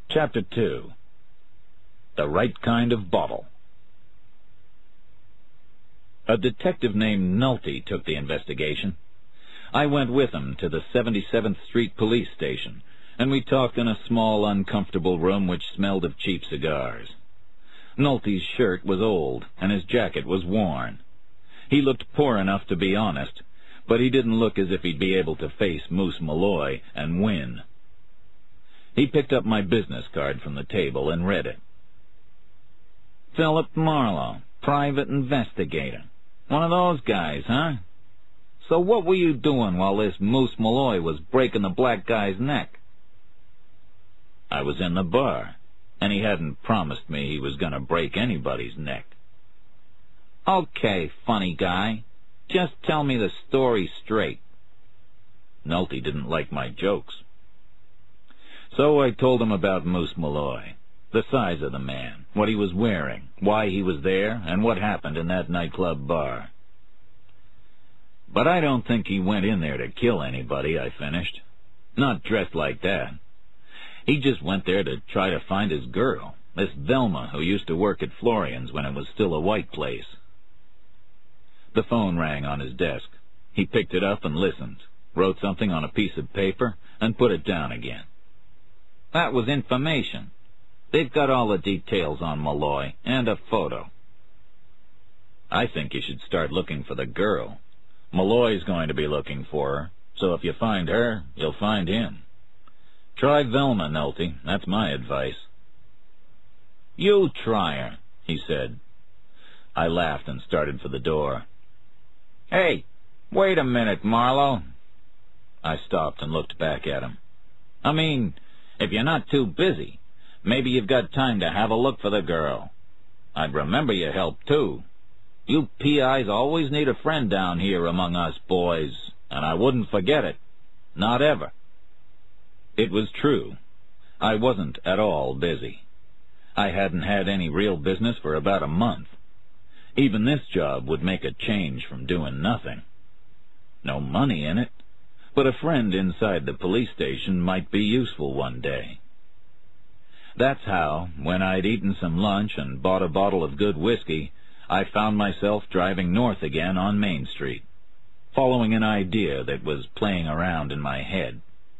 Chapter 2. The Right Kind of Bottle. A detective named Nolte took the investigation. I went with him to the 77th Street police station, and we talked in a small, uncomfortable room which smelled of cheap cigars. Nolte's shirt was old, and his jacket was worn. He looked poor enough to be honest, but he didn't look as if he'd be able to face Moose Malloy and win. He picked up my business card from the table and read it. Philip Marlowe, private investigator. One of those guys, huh? So what were you doing while this Moose Malloy was breaking the black guy's neck? I was in the bar, and he hadn't promised me he was going to break anybody's neck. Okay, funny guy. Just tell me the story straight. Nolte didn't like my jokes. So I told him about Moose Malloy, the size of the man, what he was wearing, why he was there, and what happened in that nightclub bar. But I don't think he went in there to kill anybody, I finished. Not dressed like that. He just went there to try to find his girl, this Velma who used to work at Florian's when it was still a white place. The phone rang on his desk. He picked it up and listened, wrote something on a piece of paper, and put it down again. That was information. They've got all the details on Malloy, and a photo. I think you should start looking for the girl. Malloy's going to be looking for her, so if you find her, you'll find him. Try Velma, Nolte. That's my advice. You try her, he said. I laughed and started for the door. Hey, wait a minute, Marlowe. I stopped and looked back at him. I mean, if you're not too busy, maybe you've got time to have a look for the girl. I'd remember your help, too. You PIs always need a friend down here among us boys, and I wouldn't forget it. Not ever. It was true. I wasn't at all busy. I hadn't had any real business for about a month. Even this job would make a change from doing nothing. No money in it, but a friend inside the police station might be useful one day. That's how, when I'd eaten some lunch and bought a bottle of good whiskey, I found myself driving north again on Main Street, following an idea that was playing around in my head.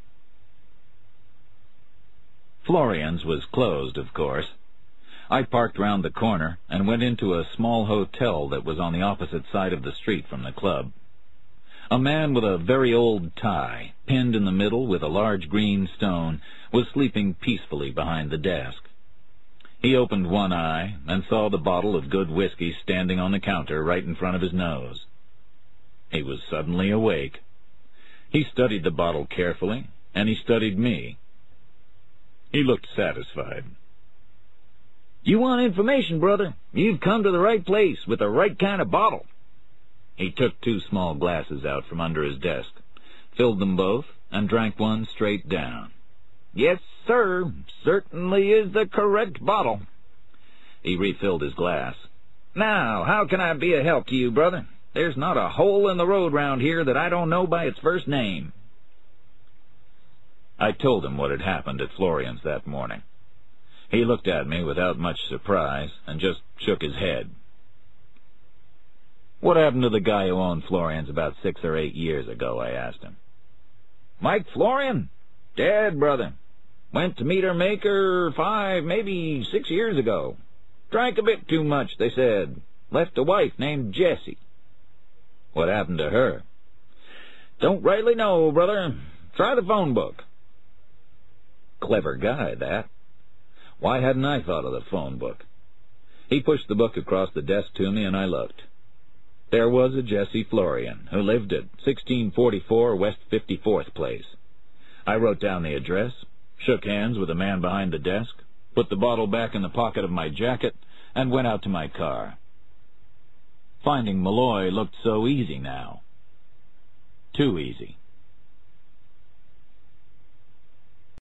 Florian's was closed, of course. I parked round the corner and went into a small hotel that was on the opposite side of the street from the club. A man with a very old tie, pinned in the middle with a large green stone, was sleeping peacefully behind the desk. He opened one eye and saw the bottle of good whiskey standing on the counter right in front of his nose. He was suddenly awake. He studied the bottle carefully, and he studied me. He looked satisfied. You want information, brother? You've come to the right place with the right kind of bottle. He took 2 small glasses out from under his desk, filled them both, and drank one straight down. Yes, sir, certainly is the correct bottle. He refilled his glass. Now, how can I be a help to you, brother? There's not a hole in the road round here that I don't know by its first name. I told him what had happened at Florian's that morning. He looked at me without much surprise and just shook his head. What happened to the guy who owned Florian's about 6 or 8 years ago, I asked him. Mike Florian? Dead, brother. Went to meet her maker 5, maybe 6 years ago. Drank a bit too much, they said. Left a wife named Jessie. What happened to her? Don't rightly know, brother. Try the phone book. Clever guy, that. Why hadn't I thought of the phone book? He pushed the book across the desk to me, and I looked. There was a Jessie Florian, who lived at 1644 West 54th Place. I wrote down the address, shook hands with the man behind the desk, put the bottle back in the pocket of my jacket, and went out to my car. Finding Malloy looked so easy now. Too easy.